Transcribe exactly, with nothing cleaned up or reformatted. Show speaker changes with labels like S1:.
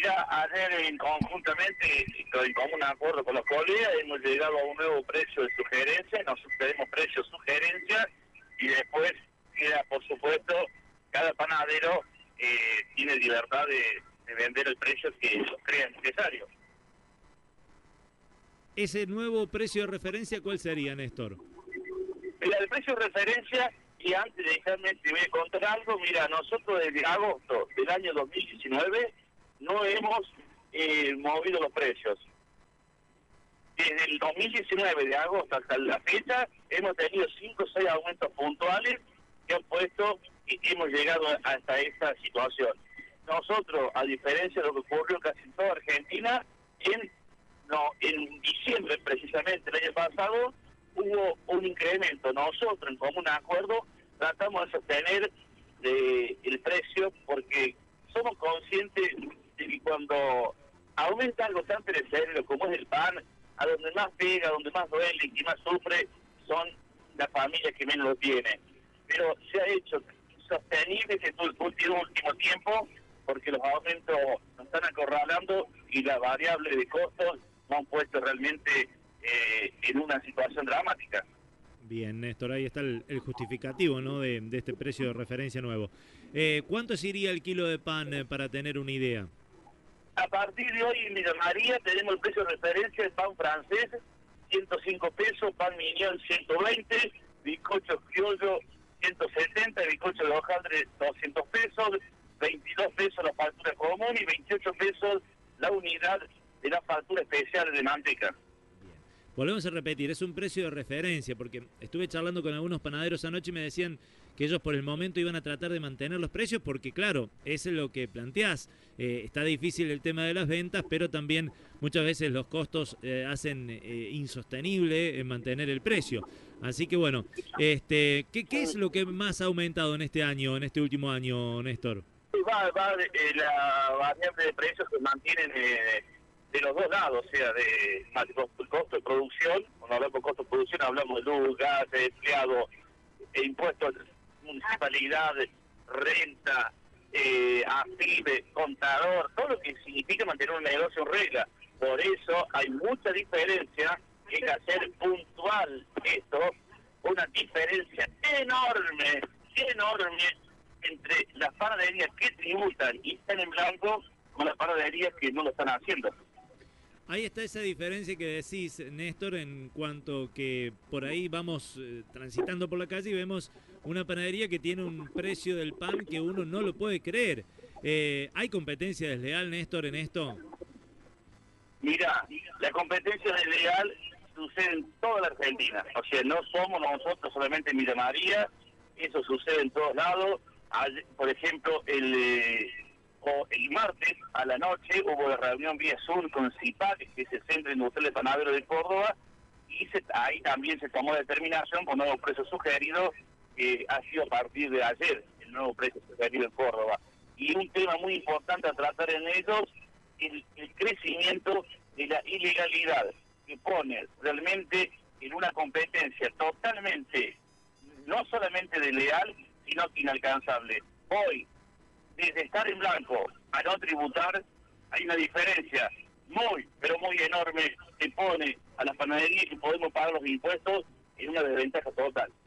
S1: Mira, ayer en, conjuntamente, en común acuerdo con los colegas, hemos llegado a un nuevo precio de sugerencia, nosotros tenemos precio sugerencia, y después queda, por supuesto, cada panadero eh, tiene libertad de, de vender el precio que ellos crean necesario.
S2: ¿Ese nuevo precio de referencia cuál sería, Néstor?
S1: Mira, el precio de referencia, y antes de dejarme te voy a contar algo, mira, nosotros desde agosto del año dos mil diecinueve no hemos eh, movido los precios. Desde el dos mil diecinueve, de agosto hasta la fecha, hemos tenido cinco o seis aumentos puntuales que han puesto y hemos llegado hasta esta situación. Nosotros, a diferencia de lo que ocurrió casi en toda Argentina, en, no, en diciembre precisamente, el año pasado, hubo un incremento. Nosotros, en común acuerdo, tratamos de sostener eh, el precio porque somos conscientes de que cuando aumenta algo tan perecedero como es el pan, a donde más pega, donde más duele y más sufre, son las familias que menos lo tienen. Pero se ha hecho sostenible este último, último tiempo porque los aumentos nos están acorralando y la variable de costos nos han puesto realmente eh, en una situación dramática.
S2: Bien, Néstor, ahí está el, el justificativo, ¿no?, de, de este precio de referencia nuevo. Eh, ¿Cuánto sería el kilo de pan eh, para tener una idea?
S1: A partir de hoy en Villa María tenemos el precio de referencia del pan francés, ciento cinco pesos, pan mignon ciento veinte, bizcocho criollo ciento setenta, bizcocho de hojaldre doscientos pesos, veintidós pesos la factura común y veintiocho pesos la unidad de la factura especial de manteca.
S2: Volvemos a repetir, es un precio de referencia, porque estuve charlando con algunos panaderos anoche y me decían que ellos por el momento iban a tratar de mantener los precios, porque claro, eso es lo que planteás. Eh, está difícil el tema de las ventas, pero también muchas veces los costos eh, hacen eh, insostenible en mantener el precio. Así que bueno, este, ¿qué, ¿qué es lo que más ha aumentado en este año, en este último año, Néstor?
S1: Va, va eh, la variable de precios que mantienen eh, de los dos lados, o sea, de el costo de producción, cuando hablamos de costo de producción hablamos de luz, gas, de empleado, e impuestos, municipalidad, renta, eh, AFIBE, contador, todo lo que significa mantener un negocio en regla. Por eso hay mucha diferencia en hacer puntual esto, una diferencia enorme, enorme entre las panaderías que tributan y están en blanco con las panaderías que no lo están haciendo.
S2: Ahí está esa diferencia que decís, Néstor, en cuanto que por ahí vamos eh, transitando por la calle y vemos una panadería que tiene un precio del pan que uno no lo puede creer. Eh, ¿Hay competencia desleal, Néstor, en esto?
S1: Mira, la competencia desleal sucede en toda la Argentina. O sea, no somos nosotros solamente en Villa María, eso sucede en todos lados. Por ejemplo, el... Eh, O el martes a la noche hubo la reunión vía Zoom con CIPAC, que es el Centro Industrial de Panadero de Córdoba, y se, ahí también se tomó determinación por nuevo precio sugerido, que ha sido a partir de ayer el nuevo precio sugerido en Córdoba. Y un tema muy importante a tratar en ellos, el, el crecimiento de la ilegalidad, que pone realmente en una competencia totalmente, no solamente desleal, sino que inalcanzable. Hoy, desde estar en blanco a no tributar, hay una diferencia muy, pero muy enorme que pone a las panaderías que podemos pagar los impuestos en una desventaja total.